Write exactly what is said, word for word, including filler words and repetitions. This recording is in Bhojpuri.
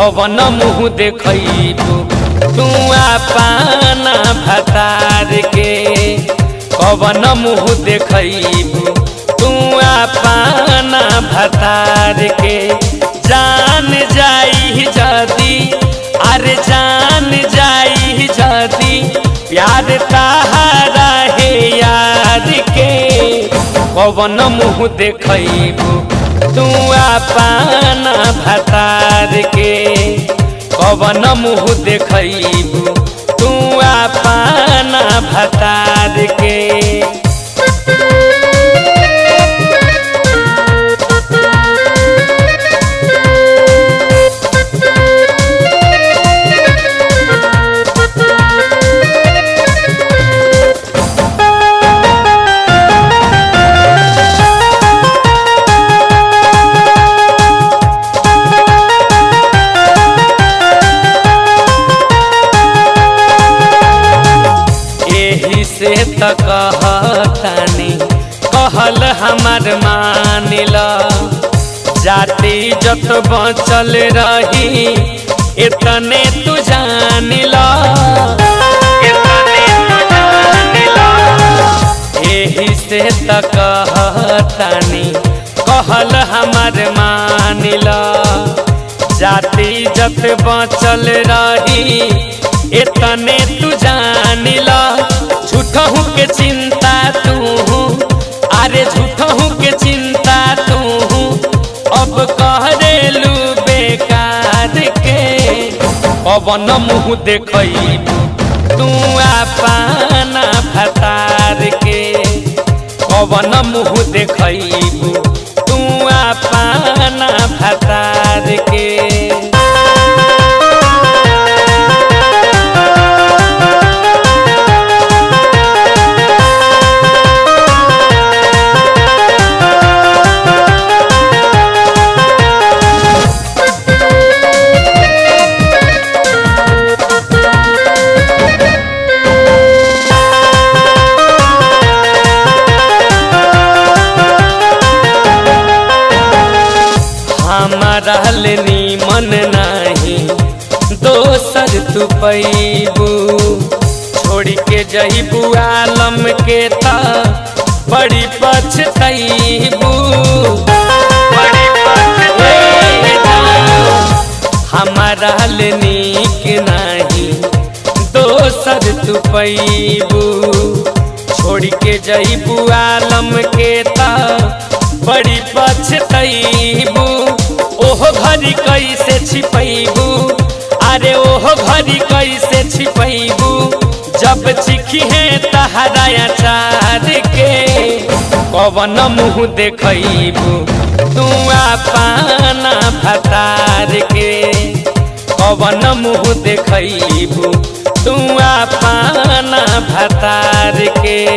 कवन मुँह देखबू तू अपना भतार के, कवन मुँह देखबू तू अपना भतार के। जान जाई जदी अरे जान जाई जदी प्यार तहारा है यार के, कवन मुँह देखबू तू अपना भतार के, कवन मुँह देखबू तू अपना भतार के। से त कहतानी कहल हमार मानिला, जाति जत बचल रही इतने तू जानिला, इतने तू जानिला। एही से त कहतानी कहल हमार मानिला, जाति जत बचल रही इतने तू जानिला। झूठहू के चिंता तू अरे झूठहू के चिंता तू अब करेलू बेकार के, कवन मुँह देखबू तू अपना भतार के, कवन मुँह देखबू तू अपना भतार के। हमारा नीमन नाही दोसर तू पैबू, छोड़ के जइबू आलम के ता बड़ी पछतैबू, बड़ी पछतैबू। हमारा नीक नाही दोसर तू पैबू, छोड़ के जइबू आलम के ता बड़ी पछतैबू। ओहो घरी कैसे छिपैबू अरे ओहो घरी कैसे छिपैबू, जब चिखी है तहरा अचार के, कवन मुँह देखबू तू अपना भतार के, कवन मुँह देखबू तू अपना भतार के।